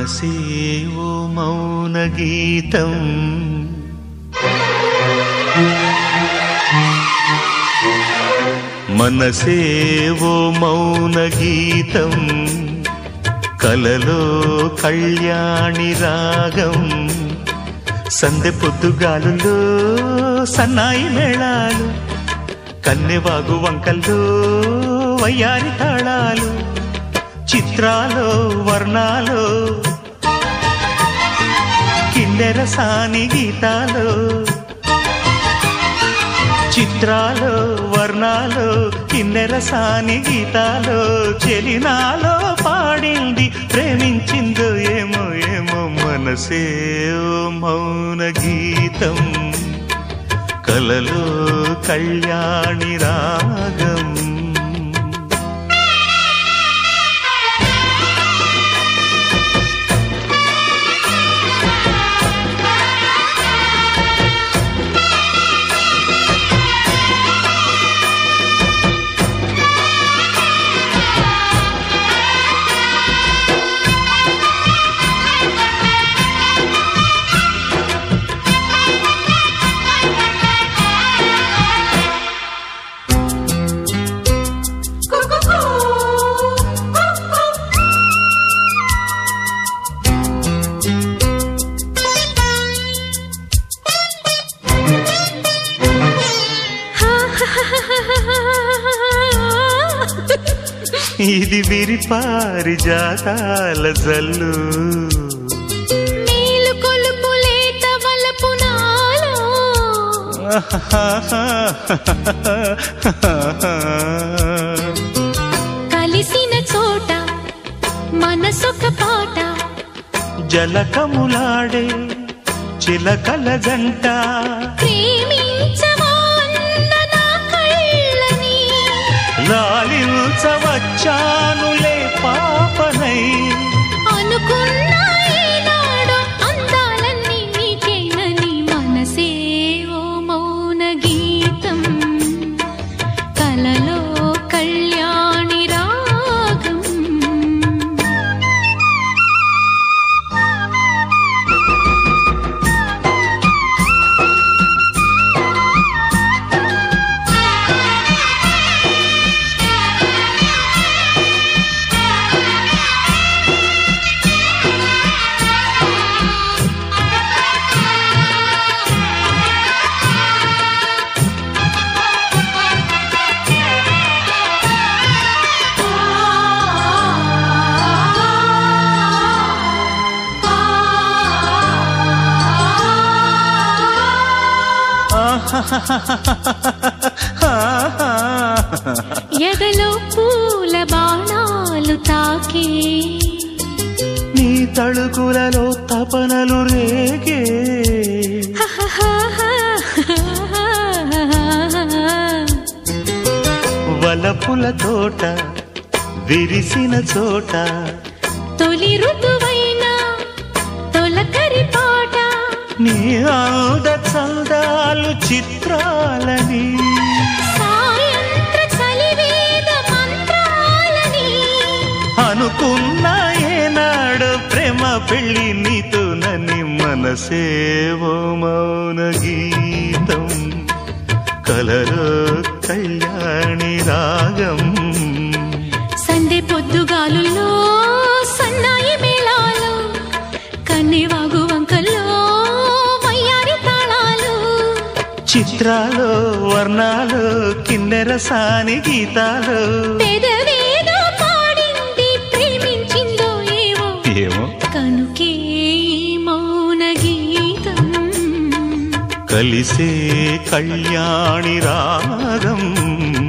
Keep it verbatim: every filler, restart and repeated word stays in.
మనసే ఓ మౌన గీతం మనసే ఓ మౌన గీతం కలలో కళ్యాణి రాగం సందె పొద్దుగాలులో సన్నాయి మేళాలు కన్నెవాగు వంకల్లో వయ్యారి తాళాలు చిత్రాలో వర్ణాలో కిన్నెర సాని గీతాలో చిత్రాలో వర్ణాలో కిన్నెర సాని గీతాలో చెలినాలో పాడింది ప్రేమించిందో ఏమో ఏమో మనసే ఓ మౌన గీతం కలలో కళ్యాణి రాగం ఇది విరిపారి జాతాల జల్లు నీలు కొలుపు లేత వలపు నాలో కలిసిన చోట మనసొక పాట జలకములాడే చిలకల జంట లాలించవచ్చానులే పాపనై అనుకున్న ఈనాడు అందాలన్నీ నీకేనని మనసే ఓ మౌన గీతం కలలో కళ్యాణి రాగం ఎదలో పూల బాణాలు తాకే నీ తళుకులలో తపనలు రేగే వలపుల తోట విరిసిన చోట తొలి ఋతువైన తొలకరి పాట నీ ఆద చందాలు చిత్రాలని సాయంత్ర చలివేద మంత్రాలని అనుకున్న ఏనాడు ప్రేమ పెళ్ళి నీతో నని మనసే ఓ మౌన గీతం కలలో కళ్యాణి రాగం సందె పొద్దుగాలుల్లో సన్నాయి మేళాలు కన్నెవాగు వంకల్లో వయ్యారి తాళాలు చిత్రాలు వర్ణాలు కిన్నెర సాని గీతాలు పెదవేదో పాడింది ప్రేమించిందో ఏవో ఏమో కనుకే మౌన గీతం కలిసే కళ్యాణి రాగం